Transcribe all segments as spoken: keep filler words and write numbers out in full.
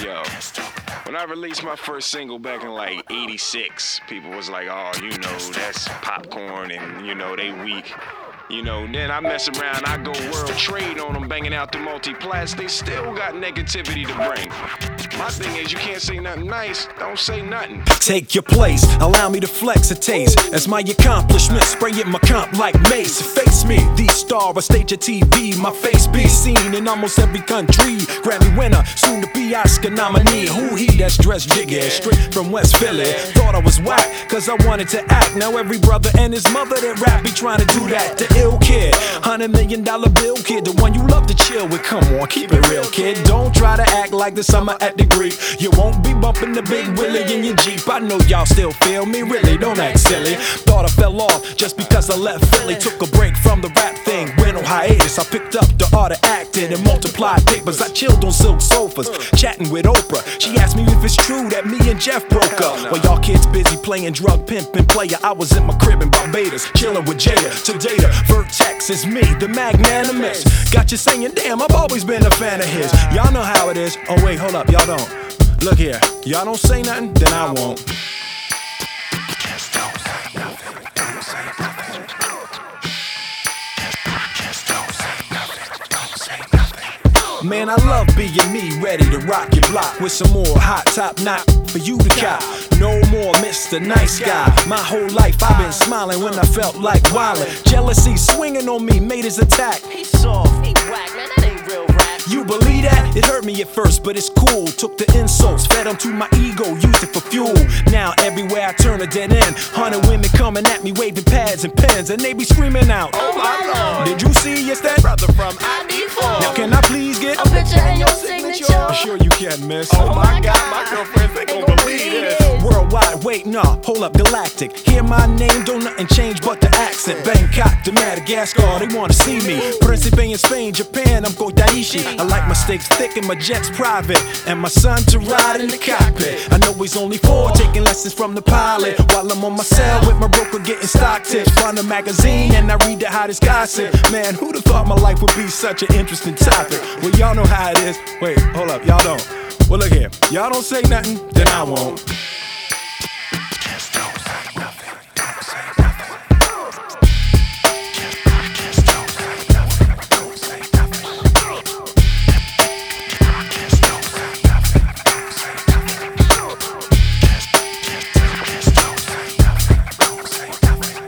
Yo, when I released my first single back in like eighty-six, people was like, oh, you know, that's popcorn and, you know, they weak. You know, then I mess around, I go world trade on them, banging out the multi-plats. They still got negativity to bring. My thing is, you can't say nothing nice, don't say nothing. Take your place, allow me to flex a taste. As my accomplishment, spray it my comp like mace. Face me, the star of stage of T V. My face be seen in almost every country. Grammy winner, soon to be Oscar nominee. Who he that's dressed jiggy, straight from West Philly. Thought I was whack, cause I wanted to act. Now every brother and his mother that rap be trying to do that. The ill kid, hundred million dollar bill kid, the one you love to chill with. Come on, keep it real, kid. Don't try to act like the summer at the Greek. You won't be bumping the big Willie in your Jeep. I know y'all still feel me, really, don't act silly. Thought I fell off just because I left Philly. Took a break from the rap thing, went on hiatus. I picked up the art of acting and multiplied papers. I chilled on silk sofas, chatting with Oprah. She asked me if it's true that me and Jeff broke up. While y'all kids busy playing drug pimpin' player, I was in my crib in Barbados, chillin' with Jada. To data, Vertex is me, the magnanimous. Got you saying, damn, I've always been a fan of his. Y'all know how it is. Oh wait, hold up, y'all don't. Look here, y'all don't say nothing, then I won't. Just don't say nothing, don't say nothing. Just don't say nothing, don't say nothing. Man, I love being me, ready to rock your block with some more hot top knot for you to cop. No more Mister Nice Guy. My whole life I've been smiling when I felt like wildin'. Jealousy swinging on me made his attack. He soft, he whack, man, that ain't real rap. You believe that? It hurt me at first, but it's cool. Took the insults, fed them to my ego, used it for fuel. Now everywhere I turn a dead end. Hundred women coming at me, waving pads and pens, and they be screaming out, Oh my Lord, did you see it's that brother from I D four. Now can I please get A picture and your signature. Sure you can, miss. Oh my God, my girlfriends ain't gon' believe this. Worldwide, wait, nah, hold up, galactic. Hear my name, don't nothing change but the accent. Bangkok to Madagascar, they wanna see me. Principe in Spain, Japan, I'm Kodaishi. I like my steaks thick and my jets private, and my son to ride in the cockpit. I know he's only four, taking lessons from the pilot, while I'm on my cell with my broker getting stock tips. Find a magazine and I read the hottest gossip. Man, who'd have thought my life would be such an interesting topic? Well, y'all know how it is. Wait, hold up, y'all don't. Well, look here, y'all don't say nothing, then I won't. Just don't say nothing, don't say nothing. Just don't say nothing, don't say nothing. Just don't say nothing, don't say nothing. Just, just, just don't say nothing, don't say nothing.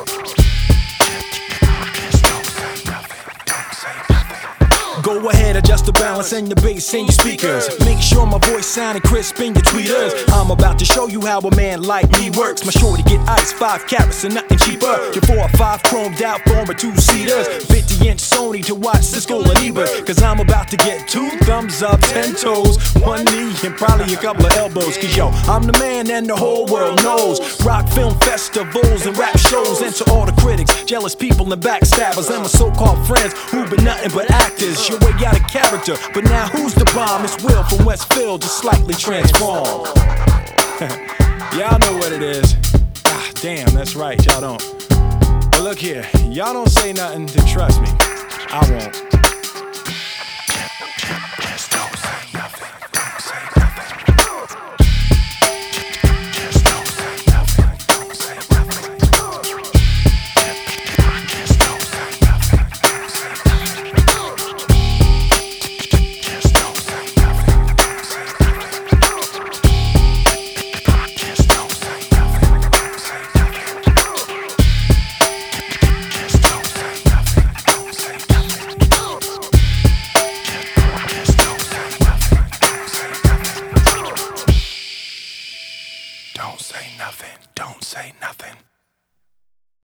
Just don't say nothing, don't say nothing. Go ahead, adjust the balance and the bass in your speakers. Make sure my voice sounding crisp in your tweeters. I'm about to show you how a man like me works. My shorty get ice, five carats and nothing cheaper. Your four or five chromed out former two-seaters. fifty inch Sony to watch Cisco and Ebert. Cause I'm about to get two thumbs up, ten toes, one knee, and probably a couple of elbows. Cause yo, I'm the man and the whole world knows. Rock film festivals and rap shows. And to all the critics, jealous people and backstabbers, and my so-called friends who've been nothing but actors. Your way out of character, but now who's the bomb? It's Will from Westfield, just slightly transformed. Y'all know what it is. Ah, damn, that's right, y'all don't. But look here, y'all don't say nothing, then trust me, I won't. Just don't say nothing, don't say nothing. Just don't say nothing, don't say nothing. Just don't say nothing, don't say nothing. Just don't say nothing, don't say nothing. Just don't say nothing, don't say nothing. Just don't say nothing, don't say nothing. Just don't say nothing, don't say nothing. Don't say nothing, don't say nothing.